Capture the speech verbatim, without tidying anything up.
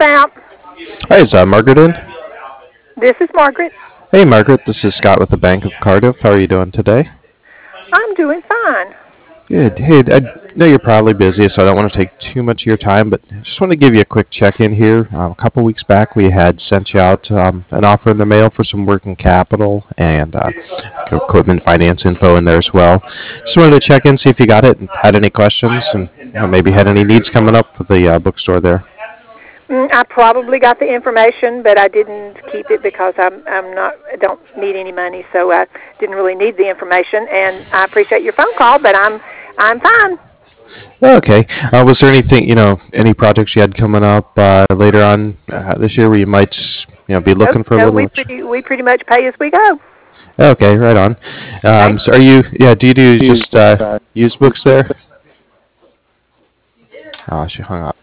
about? Hi, is uh, Margaret in? This is Margaret. Hey, Margaret, this is Scott with the Bank of Cardiff. How are you doing today? I'm doing fine. Good. Hey, I know you're probably busy, so I don't want to take too much of your time, but I just want to give you a quick check-in here. Um, a couple weeks back, we had sent you out um, an offer in the mail for some working capital and uh, equipment finance info in there as well. Just wanted to check in, see if you got it, and had any questions, and you know, maybe had any needs coming up with the uh, bookstore there. Mm, I probably got the information, but I didn't keep it because I'm I'm not I don't need any money, so I didn't really need the information. And I appreciate your phone call, but I'm I'm fine. Okay. Uh, was there anything, you know, any projects you had coming up uh, later on uh, this year where you might, you know, be No, looking for a no, little we extra? pretty we pretty much pay as we go. Okay, right on. Okay. Um, so are you, yeah, do you do just uh, used books there? Oh, she hung up.